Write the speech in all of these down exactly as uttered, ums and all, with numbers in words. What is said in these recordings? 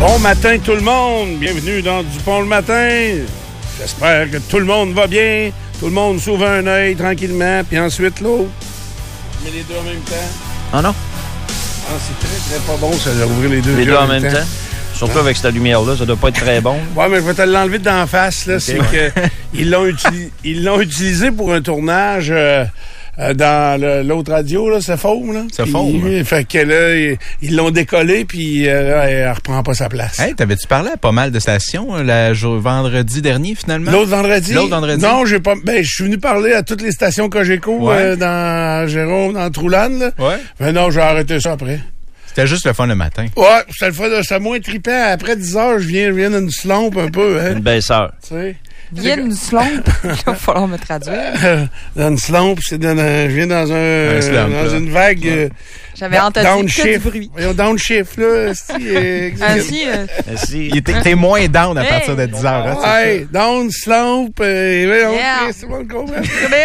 Bon matin tout le monde, bienvenue dans Dupont le matin. J'espère que tout le monde va bien, tout le monde s'ouvre un œil tranquillement, puis ensuite l'autre. On met les deux en même temps. Ah non? Ah, c'est très très pas bon ça, d'ouvrir les deux Les deux en même temps. temps. Surtout ah. avec cette lumière-là, ça doit pas être très bon. Ouais, mais je vais te l'enlever d'en face, là. Okay, c'est ouais. que ils l'ont, uti- ils l'ont utilisé pour un tournage euh, euh, dans le, l'autre radio, là, c'est Faume, là. C'est Faume. Hein? Fait que là, ils, ils l'ont décollé, puis euh, là, elle reprend pas sa place. Hey, t'avais-tu parlé à pas mal de stations le jour, vendredi dernier, finalement? L'autre vendredi? L'autre vendredi? Non, j'ai pas. Ben, je suis venu parler à toutes les stations Cogeco ouais. euh, dans Jérôme, dans Troulane, là. Ouais. Mais non, j'ai arrêté ça après. C'était juste le fun le matin. Ouais, c'était le fun. C'était moins trippant. Après dix heures, je viens, je viens d'une slompe un peu. Hein. Une baisseur. Tu sais. Viens d'une slompe. Il va falloir me traduire. Euh, dans une slompe, c'est dans un, je viens dans un, un slump, dans là. Une vague. Ouais. Euh, J'avais entendu que du bruit. Downshift, là. Si, euh, ah, si, euh... si. Il était, t'es moins down à hey. partir de dix heures. Hein, ouais, down, slump. Euh, yeah. C'est bon, le comprend.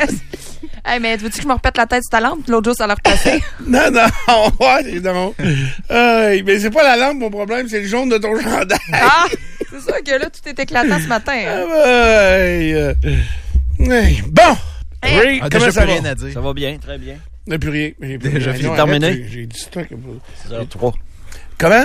Hey, mais veux-tu que je me repète la tête sur ta lampe? L'autre jour, ça l'a repassé. non, non, ouais, non. Euh, mais c'est pas la lampe, mon problème, c'est le jaune de ton chandail. Ah! C'est sûr que là, tout est éclatant ce matin. Hein? Ah, hey, euh, hey. Bon! Hey. Ray, ah, comment déjà ça plus va? rien à dire. Ça va bien, très bien. Il n'y a plus rien. J'ai déjà fini. terminé? J'ai, j'ai dit stock. six heures trois. Comment?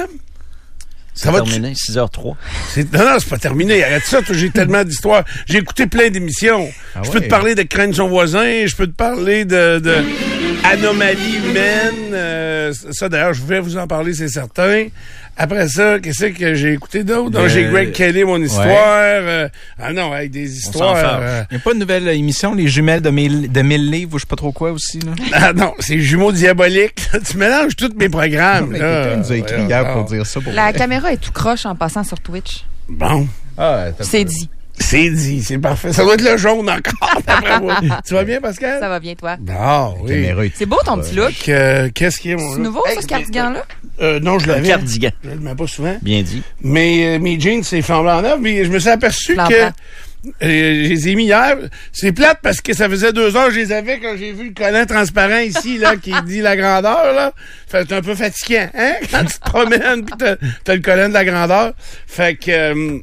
Ça va terminé, six heures trois. C'est, non, non, c'est pas terminé. Arrête ça, j'ai tellement d'histoires. J'ai écouté plein d'émissions. Ah je ouais. peux te parler de Craindre son voisin, je peux te parler de, de anomalies humaines. Euh, ça, d'ailleurs, je vais vous en parler, c'est certain. Après ça, qu'est-ce que j'ai écouté d'autre? Donc, euh, j'ai Greg Kelly, mon histoire. Ouais. Euh, ah non, avec des histoires. Euh, Il n'y a pas une nouvelle émission, Les jumelles de mille, de mille livres ou je sais pas trop quoi aussi, là? Ah non, c'est Jumeaux diaboliques. Tu mélanges tous mes programmes. Non, là. Quelqu'un nous a écrit hier pour dire ça. Pour La vrai. Caméra est tout croche en passant sur Twitch. Bon. Ah, c'est dit. C'est dit, c'est parfait. Ça doit être le jaune encore, d'après moi. Tu vas bien, Pascal? Ça va bien, toi? Non, oui. C'est beau ton petit look. Que, qu'est-ce qui est, mon C'est nouveau, ça, ce cardigan-là? Euh, non, je l'avais. Un cardigan. Je le mets pas souvent. Bien dit. Mais euh, mes jeans, c'est flambant neuf, mais je me suis aperçu Flambant. que euh, je les ai mis hier. C'est plate parce que ça faisait deux heures que je les avais quand j'ai vu le collant transparent ici, là, qui dit la grandeur, là. Fait que c'est un peu fatigant, hein? Quand tu te promènes pis t'as, t'as le collant de la grandeur. Fait que... Euh,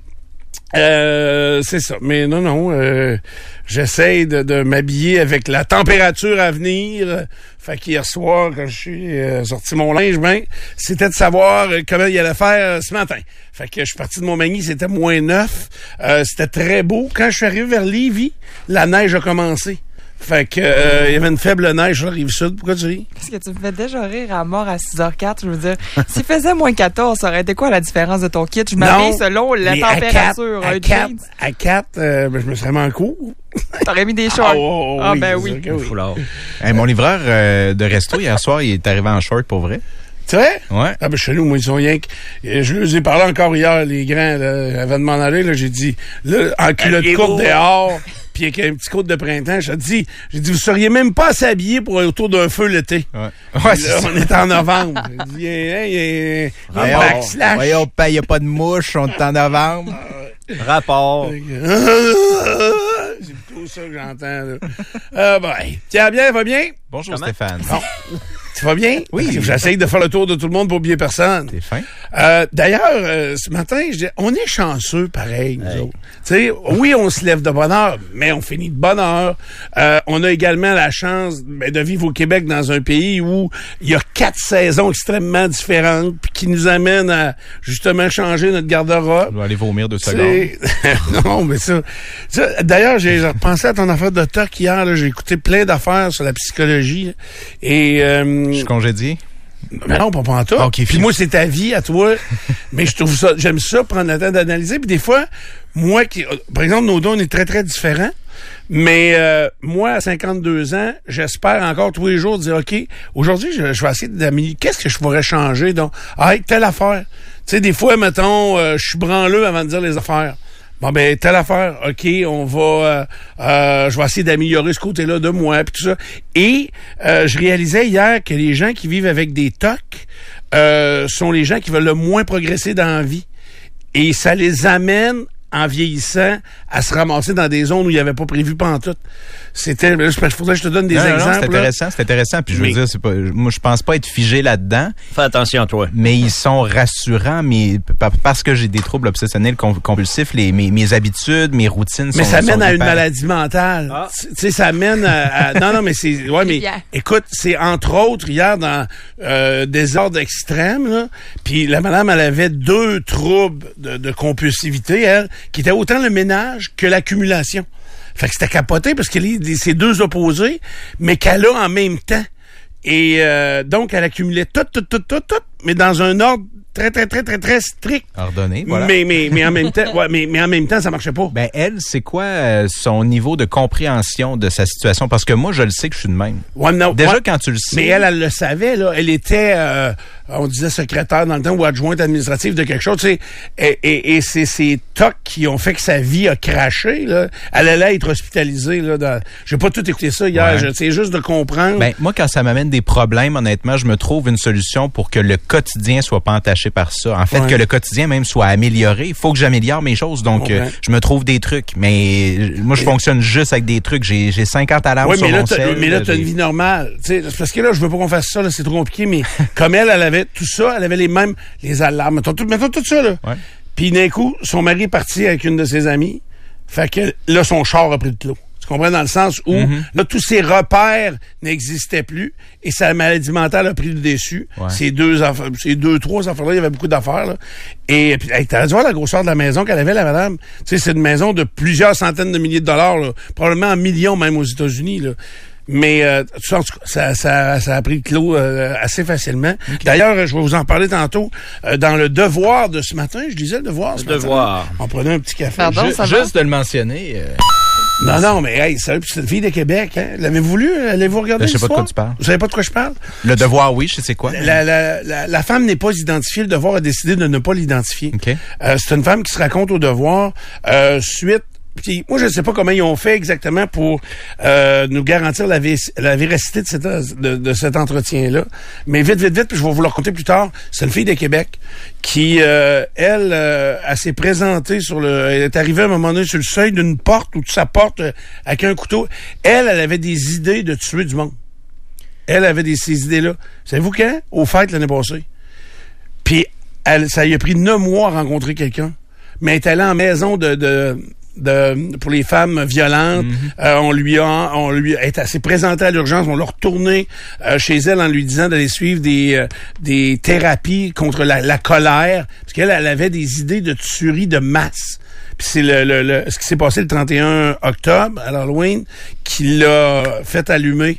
Euh, c'est ça. Mais non, non, euh, j'essaie de, de m'habiller avec la température à venir. Fait qu'hier soir, quand je suis euh, sorti mon linge, ben, c'était de savoir comment il allait faire ce matin. Fait que je suis parti de Montmagny, c'était moins neuf. Euh, c'était très beau. Quand je suis arrivé vers Lévis, la neige a commencé. Fait que euh, il y avait une faible neige sur la Rive-Sud. Pourquoi tu ris? Parce que tu me fais déjà rire à mort à six heures quatre. Je veux dire, s'il faisait moins quatorze, ça aurait été quoi la différence de ton kit? Je m'habille selon la température. À quatre, à quatre euh, ben, je me serais mis en cours. T'aurais mis des shorts. Ah, oh, oh, ah oui, ben oui. Okay, oui. Hey, mon livreur euh, de resto, hier soir, il est arrivé en short pour vrai. Tu sais? Ouais. Ah ben chez nous, moi, ils sont rien que... Je leur ai parlé encore hier, les grands, là, avant de m'en aller, là, j'ai dit, là, en culotte courte dehors... Puis avec un petit côte de printemps, j'ai dit, j'ai dit, vous seriez même pas assez habillés pour aller autour d'un feu l'été. Ouais. Ouais, là, on est en novembre. J'ai dit, hein, il y a un backslash. Voyons, il n'y a pas de mouche, on est en novembre. Rapport. C'est plutôt ça que j'entends, là. Ah, ben, tiens bien, va bien? Bonjour, Comment? Stéphane. Bon. Tu vas bien? Oui. J'essaye de faire le tour de tout le monde pour oublier personne. T'es fin. Euh, d'ailleurs, euh, ce matin, je dis, on est chanceux, pareil, nous hey. autres. Tu sais, oui, on se lève de bonne heure, mais on finit de bonne heure. Euh, on a également la chance ben, de vivre au Québec dans un pays où il y a quatre saisons extrêmement différentes puis qui nous amènent à, justement, changer notre garde-robe. On va aller vomir deux secondes. non, mais ça... ça d'ailleurs, j'ai repensé à ton affaire de toc hier. Là, j'ai écouté plein d'affaires sur la psychologie. Là, et... Euh, Je suis congédié? Mais non, pas en tout. Okay, puis moi, c'est ta vie à toi. Mais je trouve ça, j'aime ça, prendre le temps d'analyser. Puis des fois, moi, qui, par exemple, nos deux, on est très, très différents. Mais euh, moi, à cinquante-deux ans, j'espère encore tous les jours dire, OK, aujourd'hui, je, je vais essayer d'améliorer. Qu'est-ce que je pourrais changer? Donc, ah, telle affaire. Tu sais, des fois, mettons, euh, je suis branleux avant de dire les affaires. Bon, ben, telle affaire, OK, on va... Euh, euh, je vais essayer d'améliorer ce côté-là de moi, puis tout ça. Et euh, je réalisais hier que les gens qui vivent avec des tocs euh, sont les gens qui veulent le moins progresser dans la vie. Et ça les amène en vieillissant, à se ramasser dans des zones où il n'y avait pas prévu pantoute. C'était, il faudrait que je te donne des non, exemples. Non, c'est intéressant, c'est intéressant. Puis je veux mais, dire, c'est pas, moi, je pense pas être figé là-dedans. Fais attention à toi. Mais ils sont rassurants, mais parce que j'ai des troubles obsessionnels compulsifs, les, mes, mes habitudes, mes routines sont... Mais ça mène sont à une hyper... maladie mentale. Ah. Tu sais, ça mène à, à... Non, non, mais c'est... Ouais, mais écoute, c'est entre autres, hier, dans euh, désordre extrême, là, puis la madame, elle avait deux troubles de, de compulsivité, elle, qui étaient autant le ménage que l'accumulation. Fait que c'était capoté parce que c'est deux opposés, mais qu'elle a en même temps. Et euh, donc, elle accumulait tout, tout, tout, tout, tout, mais dans un ordre très, très, très, très, très strict. Ordonné, voilà. Mais, mais, mais en même temps, ouais, mais, mais en même temps, ça marchait pas. Ben, elle, c'est quoi euh, son niveau de compréhension de sa situation? Parce que moi, je le sais que je suis de même. Ouais, non, Déjà, ouais, quand tu le sais. Mais elle, elle le savait, là. Elle était, euh, on disait secrétaire dans le temps ou adjointe administrative de quelque chose, tu sais. Et, et, et c'est ces tocs qui ont fait que sa vie a craché, là. Elle allait être hospitalisée, là. Dans... J'ai pas tout écouté ça hier. Ouais. C'est juste de comprendre. Ben, moi, quand ça m'amène des problèmes, honnêtement, je me trouve une solution pour que le quotidien soit pas entaché par ça. En fait, ouais. que le quotidien même soit amélioré. Il faut que j'améliore mes choses. Donc, euh, je me trouve des trucs. Mais moi, je et... fonctionne juste avec des trucs. J'ai, j'ai cinquante alarmes ouais, sur mais là, mon cell. Mais là, t'as une vie normale. T'sais, parce que là, je veux pas qu'on fasse ça. Là, c'est trop compliqué. Mais comme elle, elle avait tout ça. Elle avait les mêmes... Les alarmes. Mettons tout, mettons tout ça, là. Ouais. Puis d'un coup, son mari est parti avec une de ses amies. Fait que là, son char a pris le clos. Tu comprends, dans le sens où, mm-hmm. là, tous ses repères n'existaient plus et sa maladie mentale a pris le dessus. Ouais. Ces deux affaires, ces deux, trois affaires-là, il y avait beaucoup d'affaires, là. Et puis, hey, t'as dû voir la grosseur de la maison qu'elle avait, la madame. Tu sais, c'est une maison de plusieurs centaines de milliers de dollars, là. Probablement en millions, même aux États-Unis, là. Mais euh, ça, ça, ça, ça a pris le clos euh, assez facilement. Okay. D'ailleurs, je vais vous en parler tantôt. Euh, dans le Devoir de ce matin, je disais le Devoir ce le matin. Devoir. On prenait un petit café. Pardon, je, ça juste va? de le mentionner... Euh... Non, non, mais hey, c'est une fille de Québec, hein. L'avez-vous lu? Allez-vous regarder Je sais l'histoire? pas de quoi tu parles. Vous savez pas de quoi je parle? Le Devoir, oui, je sais c'est quoi. La, la, la, la femme n'est pas identifiée. Le Devoir a décidé de ne pas l'identifier. Okay. Euh, c'est une femme qui se raconte au Devoir euh, suite... Puis moi, je ne sais pas comment ils ont fait exactement pour euh, nous garantir la, vé- la véracité de, cette, de, de cet entretien-là. Mais vite, vite, vite, puis je vais vous le raconter plus tard. C'est une fille de Québec qui, euh, elle, euh, elle s'est présentée sur le... Elle est arrivée à un moment donné sur le seuil d'une porte ou de sa porte euh, avec un couteau. Elle, elle avait des idées de tuer du monde. Elle avait des, ces idées-là. Savez-vous quand? Aux fêtes l'année passée. Puis elle, ça lui a pris neuf mois à rencontrer quelqu'un. Mais elle est allée en maison de... de De, pour les femmes violentes, mm-hmm. euh, on lui a, on lui elle s'est présentée à l'urgence, on l'a retourné euh, chez elle en lui disant d'aller suivre des euh, des thérapies contre la, la colère, parce qu'elle elle avait des idées de tuerie de masse. Puis c'est le, le, le ce qui s'est passé le trente et un octobre à l'Halloween qui l'a fait allumer.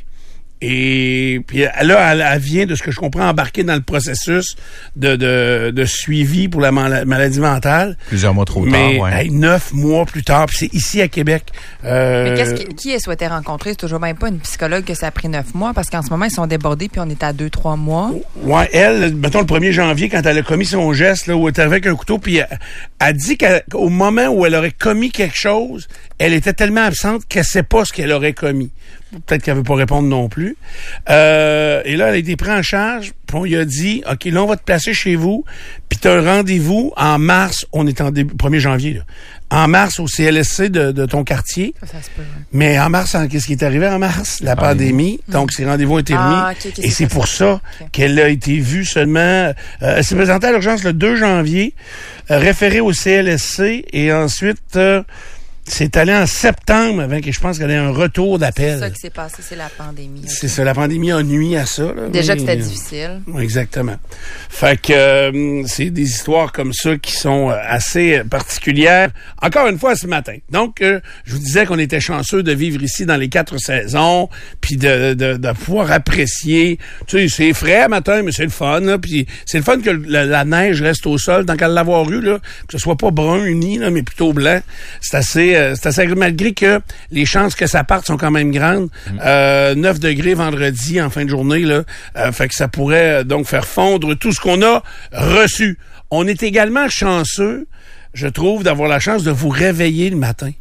Et puis là, elle, elle vient, de ce que je comprends, embarquer dans le processus de, de, de suivi pour la mal- maladie mentale. Plusieurs mois trop mais, tard, ouais. Hey, neuf mois plus tard, puis c'est ici à Québec. Euh, mais qu'est-ce qui, qui est souhaité rencontrer? C'est toujours même pas une psychologue que ça a pris neuf mois, parce qu'en ce moment, ils sont débordés, puis on est à deux, trois mois. Ouais, elle, mettons le premier janvier, quand elle a commis son geste, là, où elle était avec un couteau, puis elle, elle dit qu'au moment où elle aurait commis quelque chose, elle était tellement absente qu'elle sait pas ce qu'elle aurait commis. Peut-être qu'elle veut pas répondre non plus. Euh, et là, elle a été prise en charge. Puis on lui a dit, OK, là, on va te placer chez vous. Puis tu as un rendez-vous en mars. On est en début, premier janvier, là. En mars, au C L S C de, de ton quartier. Ça, ça se peut, ouais. Mais en mars, en, qu'est-ce qui est arrivé en mars? La pandémie. Mmh. Donc, ces rendez-vous ont été remis. Ah, okay, okay, et c'est, c'est pour ça okay. qu'elle a été vue seulement... Euh, elle s'est présentée à l'urgence le deux janvier, euh, référée au C L S C. Et ensuite... Euh, c'est allé en septembre avant que je pense qu'elle ait un retour d'appel. C'est ça qui s'est passé, c'est la pandémie. Okay. C'est ça, la pandémie a nuit à ça. Là, Déjà mais, que c'était euh, difficile. Exactement. Fait que euh, c'est des histoires comme ça qui sont assez particulières. Encore une fois ce matin. Donc, euh, je vous disais qu'on était chanceux de vivre ici dans les quatre saisons, puis de, de, de pouvoir apprécier. Tu sais, c'est frais matin, mais c'est le fun. Là, puis c'est le fun que la, la neige reste au sol, tant qu'à l'avoir eu, là, que ce soit pas brun uni, là, mais plutôt blanc. C'est assez C'est assez malgré que les chances que ça parte sont quand même grandes. Mmh. Euh, neuf degrés vendredi en fin de journée, là. Euh, fait que ça pourrait donc faire fondre tout ce qu'on a reçu. On est également chanceux, je trouve, d'avoir la chance de vous réveiller le matin. Tu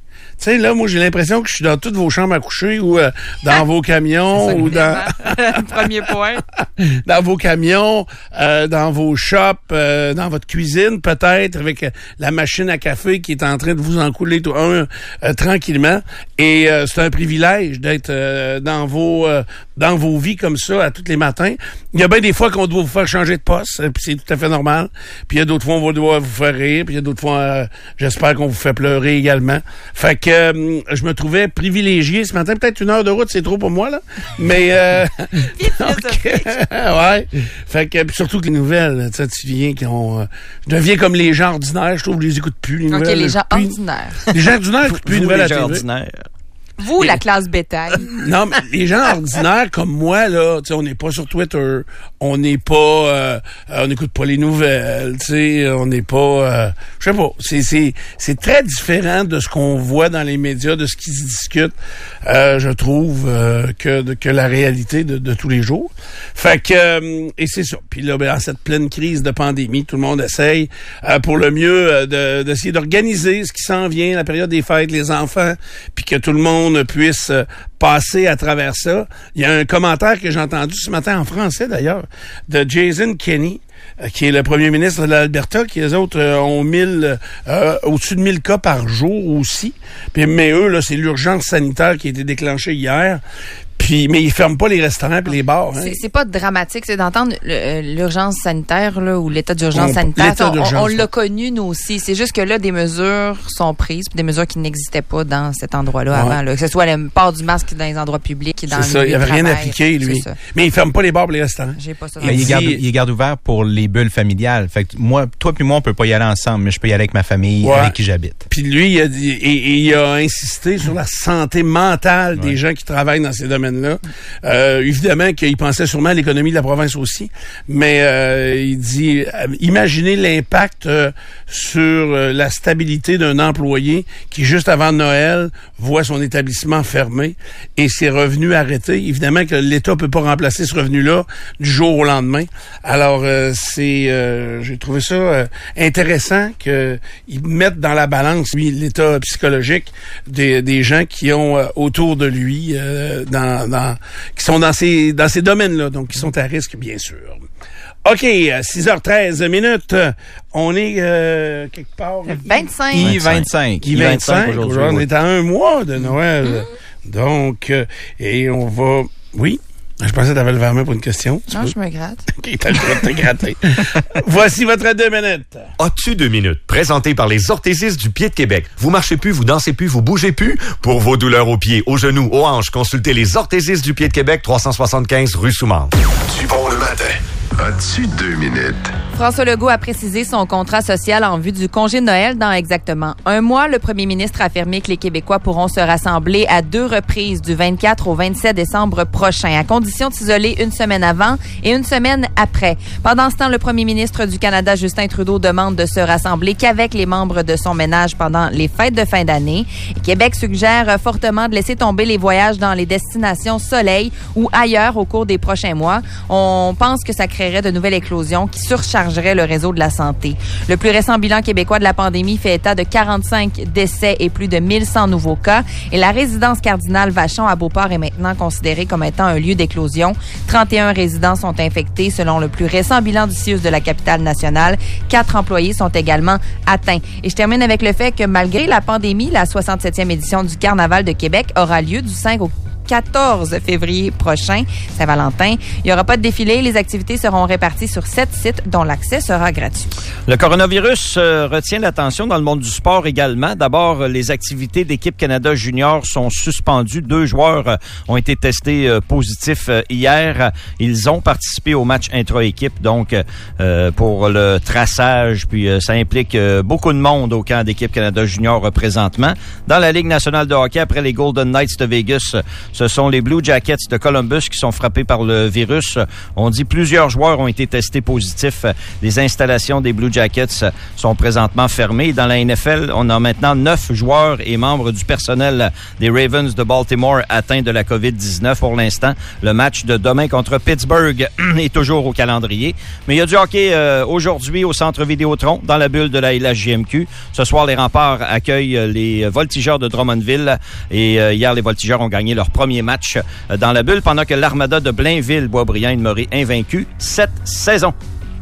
sais, là, moi, j'ai l'impression que je suis dans toutes vos chambres à coucher ou euh, dans vos camions ou dans... Premier point. Dans vos camions, euh, dans vos shops, euh, dans votre cuisine, peut-être, avec euh, la machine à café qui est en train de vous en couler tout un euh, tranquillement. Et euh, c'est un privilège d'être euh, dans vos euh, dans vos vies comme ça à tous les matins. Il y a bien des fois qu'on doit vous faire changer de poste, puis c'est tout à fait normal. Puis il y a d'autres fois on va devoir vous faire rire, puis il y a d'autres fois, euh, j'espère qu'on vous fait pleurer également. Fait que euh, je me trouvais privilégié ce matin. Peut-être une heure de route, c'est trop pour moi, là. Mais, euh, donc, ouais. Fait que, puis surtout que les nouvelles, tu sais, tu viens qui ont, euh, je deviens comme les gens ordinaires, je trouve que je les écoute plus, les nouvelles. OK, les gens puis, ordinaires. Les gens ordinaires écoutent plus les nouvelles à la T V. Vous, la classe bétail. Non, mais les gens ordinaires comme moi, là, tu sais, on n'est pas sur Twitter, on n'est pas, euh, on n'écoute pas les nouvelles, tu sais, on n'est pas, euh, je sais pas, c'est c'est c'est très différent de ce qu'on voit dans les médias, de ce qui se discute, euh, je trouve, euh, que de, que la réalité de, de tous les jours. Fait que, euh, et c'est ça. Puis là, ben, en cette pleine crise de pandémie, tout le monde essaye, euh, pour le mieux, euh, de, d'essayer d'organiser ce qui s'en vient, la période des fêtes, les enfants, puis que tout le monde puisse euh, passer à travers ça. Il y a un commentaire que j'ai entendu ce matin en français d'ailleurs de Jason Kenney, euh, qui est le premier ministre de l'Alberta, qui les autres euh, ont mille euh, au-dessus de mille cas par jour aussi. Puis, mais eux, là, c'est l'urgence sanitaire qui a été déclenchée hier. Puis, mais ils ferment pas les restaurants et les bars. Hein. C'est, c'est pas dramatique, c'est d'entendre l'urgence sanitaire là, ou l'état d'urgence on, sanitaire. On, on, on l'a connu, nous aussi. C'est juste que là, des mesures sont prises, des mesures qui n'existaient pas dans cet endroit-là ouais. avant. Là. Que ce soit le port du masque dans les endroits publics et dans c'est ça, il n'y avait rien appliqué, lui. Mais ils ferment pas les bars et les restaurants. J'ai pas ça. Mais il, garde, il garde ouvert pour les bulles familiales. Fait que moi, toi puis moi, on peut pas y aller ensemble, mais je peux y aller avec ma famille, ouais. avec qui j'habite. Puis lui, il a, dit, et, et il a insisté sur la santé mentale ouais. des gens qui travaillent dans ces domaines-là. Euh, évidemment qu'il pensait sûrement à l'économie de la province aussi, mais euh, il dit, euh, imaginez l'impact euh, sur euh, la stabilité d'un employé qui, juste avant Noël, voit son établissement fermé et ses revenus arrêtés. Évidemment que l'État peut pas remplacer ce revenu-là du jour au lendemain. Alors, euh, c'est, euh, j'ai trouvé ça euh, intéressant qu'ils mettent dans la balance, lui, l'état psychologique des, des gens qui ont euh, autour de lui, euh, dans, dans qui sont dans ces dans ces domaines-là, donc qui sont à risque, bien sûr. OK, six heures treize minutes. On est euh, quelque part... vingt-cinq. I vingt-cinq. I vingt-cinq. Aujourd'hui, on est à un mois de Noël. Mmh. Donc, euh, et on va... Oui? Je pensais que tu avais le verre pour une question. Non, peux? Je me gratte. OK, t'as le droit de te gratter. Voici votre deux minutes. As-tu deux minutes? Présenté par les orthésistes du pied de Québec. Vous marchez plus, vous dansez plus, vous bougez plus? Pour vos douleurs aux pieds, aux genoux, aux hanches, consultez les orthésistes du pied de Québec, trois cent soixante-quinze rue Soumande. Du bon le matin. As-tu deux minutes? François Legault a précisé son contrat social en vue du congé de Noël dans exactement un mois. Le premier ministre a affirmé que les Québécois pourront se rassembler à deux reprises du vingt-quatre au vingt-sept décembre prochain, à condition de s'isoler une semaine avant et une semaine après. Pendant ce temps, le premier ministre du Canada, Justin Trudeau, demande de se rassembler qu'avec les membres de son ménage pendant les fêtes de fin d'année. Et Québec suggère fortement de laisser tomber les voyages dans les destinations soleil ou ailleurs au cours des prochains mois. On pense que ça créerait de nouvelles éclosions qui surchargeraient le réseau de la santé. Le plus récent bilan québécois de la pandémie fait état de quarante-cinq décès et plus de mille cent nouveaux cas. Et la résidence Cardinal Vachon à Beauport est maintenant considérée comme étant un lieu d'éclosion. trente et un résidents sont infectés selon le plus récent bilan du C I U S de la capitale nationale. Quatre employés sont également atteints. Et je termine avec le fait que malgré la pandémie, la soixante-septième édition du Carnaval de Québec aura lieu du cinq au quatorze février prochain, Saint-Valentin. Il n'y aura pas de défilé. Les activités seront réparties sur sept sites dont l'accès sera gratuit. Le coronavirus euh, retient l'attention dans le monde du sport également. D'abord, les activités d'équipe Canada Junior sont suspendues. Deux joueurs euh, ont été testés euh, positifs euh, hier. Ils ont participé au match intra-équipe, donc euh, pour le traçage. Puis euh, ça implique euh, beaucoup de monde au camp d'équipe Canada Junior euh, présentement. Dans la Ligue nationale de hockey, après les Golden Knights de Vegas, Ce sont les Blue Jackets de Columbus qui sont frappés par le virus. On dit plusieurs joueurs ont été testés positifs. Les installations des Blue Jackets sont présentement fermées. Dans la N F L, on a maintenant neuf joueurs et membres du personnel des Ravens de Baltimore atteints de la covid dix-neuf pour l'instant. Le match de demain contre Pittsburgh est toujours au calendrier. Mais il y a du hockey euh, aujourd'hui au Centre Vidéotron, dans la bulle de la L H J M Q. Ce soir, les Remparts accueillent les Voltigeurs de Drummondville. Et euh, hier, les Voltigeurs ont gagné leur premier match euh, dans la bulle, pendant que l'Armada de Blainville-Boisbriand est demeuré invaincu cette saison.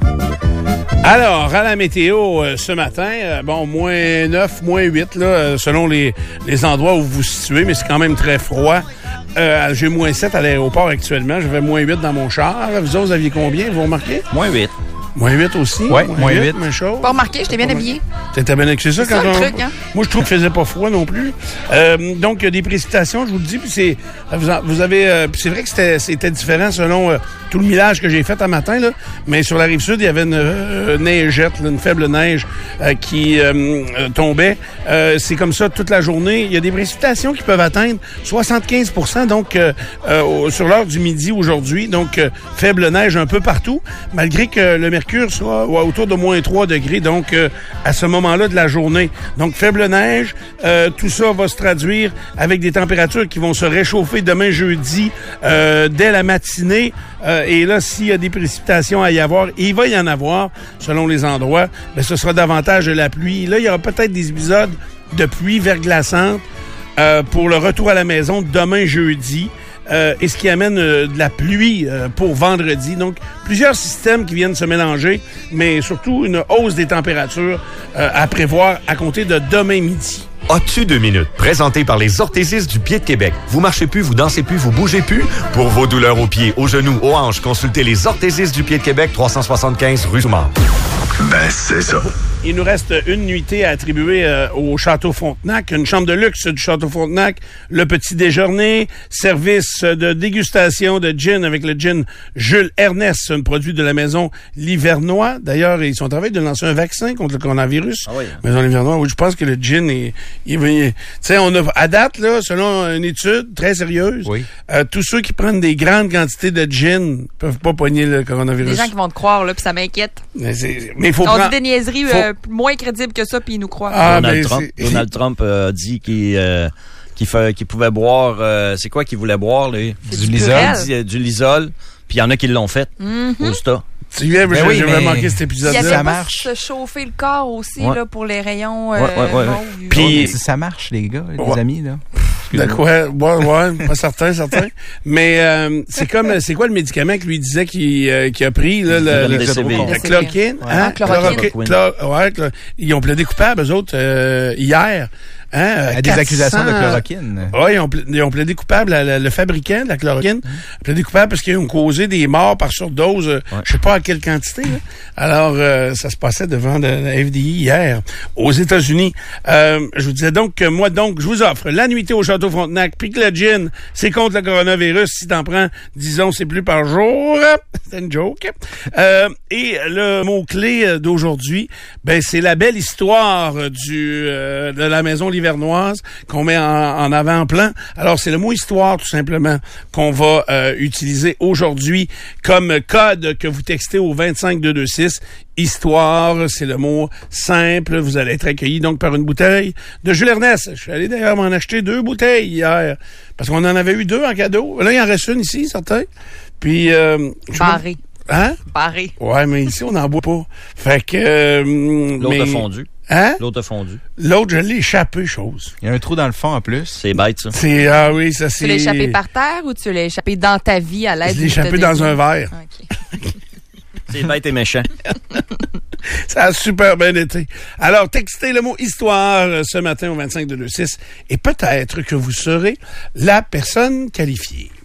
Alors, à la météo, euh, ce matin, euh, bon, moins neuf, moins huit, là, euh, selon les, les endroits où vous vous situez, mais c'est quand même très froid. Euh, j'ai moins sept à l'aéroport actuellement. J'avais moins huit dans mon char. Vous autres, vous aviez combien? Vous remarquez? Moins huit. Moins huit aussi? Oui, moins huit. Même chose. Pas remarqué, j'étais bien habillé. T'étais bien habillé, c'est ça? C'est quand ça, le on... truc, hein? Moi, je trouve qu'il faisait pas froid non plus. Euh, donc, il y a des précipitations, je vous le dis, puis c'est... Vous, en, vous avez... Euh, puis c'est vrai que c'était, c'était différent selon euh, tout le millage que j'ai fait un matin, là. Mais sur la Rive-Sud, il y avait une euh, neigette, là, une faible neige euh, qui euh, euh, tombait. Euh, c'est comme ça toute la journée. Il y a des précipitations qui peuvent atteindre soixante-quinze pour cent donc euh, euh, sur l'heure du midi aujourd'hui. Donc, euh, faible neige un peu partout, malgré que le mercure soit ouais, autour de moins trois degrés, donc euh, à ce moment-là de la journée. Donc, faible neige, euh, tout ça va se traduire avec des températures qui vont se réchauffer demain jeudi euh, dès la matinée. Euh, et là, s'il y a des précipitations à y avoir, et il va y en avoir selon les endroits, bien, ce sera davantage de la pluie. Là, il y aura peut-être des épisodes de pluie verglaçante euh, pour le retour à la maison demain jeudi. Euh, et ce qui amène euh, de la pluie euh, pour vendredi. Donc, plusieurs systèmes qui viennent se mélanger, mais surtout une hausse des températures euh, à prévoir à compter de demain midi. As-tu deux minutes? Présenté par les orthésistes du pied de Québec. Vous marchez plus, vous dansez plus, vous bougez plus? Pour vos douleurs aux pieds, aux genoux, aux hanches, consultez les orthésistes du pied de Québec, trois cent soixante-quinze rue Soumar. Ben, c'est ça. Il nous reste une nuitée à attribuer euh, au Château Frontenac, une chambre de luxe du Château Frontenac, le petit déjeuner, service de dégustation de gin avec le gin Jules Ernest, un produit de la maison Livernois. D'ailleurs, ils sont en train de lancer un vaccin contre le coronavirus. Ah oui, hein? Maison Livernois, oui, je pense que le gin est... Tu sais, on a, à date, là, selon une étude très sérieuse, oui. euh, tous ceux qui prennent des grandes quantités de gin peuvent pas pogner le coronavirus. Des gens qui vont te croire, là, puis ça m'inquiète. Mais il faut On prendre... dit des niaiseries... Faut... Euh, moins crédible que ça, puis ils nous croient. Ah, Donald, Trump, Donald Trump a euh, dit qu'il euh, qu'il, fait, qu'il pouvait boire... Euh, c'est quoi qu'il voulait boire? Là? Du, du Lysol. Du, du Lysol. Puis il y en a qui l'ont fait mm-hmm. au Sta. Tu viens, ben oui, j'avais manqué cet épisode-là. Il y avait ça pas marche. Se chauffer le corps aussi ouais. là, pour les rayons. Euh, ouais, ouais, ouais. Bon, puis ça marche, les gars, les ouais. amis, là. De quoi? Ouais, ouais, pas certain, certain. Mais euh, c'est comme, c'est quoi le médicament que lui disait qu'il, euh, qu'il a pris, là, le, le, le, le chloroquine? Ouais. Hein? Chloroquine. Chlor, ouais, chlor, ils ont plaidé coupable, eux autres, euh, hier. Hein, à des accusations de chloroquine. Oui, ils ont, pla- ils ont plaidé coupable, la, la, le fabricant de la chloroquine, mmh. a plaidé coupable parce qu'ils ont causé des morts par surdose, euh, ouais. je sais pas à quelle quantité. Là. Alors, euh, ça se passait devant la, la F D I hier, aux États-Unis. Euh, je vous disais donc que moi, donc, je vous offre la nuitée au Château Frontenac, puis que le gin, c'est contre le coronavirus. Si t'en prends, disons, c'est plus par jour. C'est une joke. Euh, et le mot-clé d'aujourd'hui, ben, c'est la belle histoire du euh, de la maison Livernoise qu'on met en, en avant-plan. Alors, c'est le mot histoire, tout simplement, qu'on va euh, utiliser aujourd'hui comme code que vous textez au vingt-cinq deux deux six. Histoire, c'est le mot simple. Vous allez être accueilli donc par une bouteille de Jules Ernest. Je suis allé d'ailleurs m'en acheter deux bouteilles hier, parce qu'on en avait eu deux en cadeau. Là, il en reste une ici, certain. Puis... Euh, Barré. Hein? Barré. Ouais, mais ici, on n'en boit pas. Fait que... Euh, L'autre mais... a fondu. Hein? L'autre a fondu. L'autre, je l'ai échappé, chose. Il y a un trou dans le fond en plus. C'est bête, ça. C'est, ah oui, ça c'est... Tu l'as échappé par terre ou tu l'as échappé dans ta vie à l'aide Je l'ai échappé dans un verre. Okay. C'est bête et méchant. Ça a super bien été. Alors, textez le mot histoire ce matin au vingt-cinq deux deux six et peut-être que vous serez la personne qualifiée.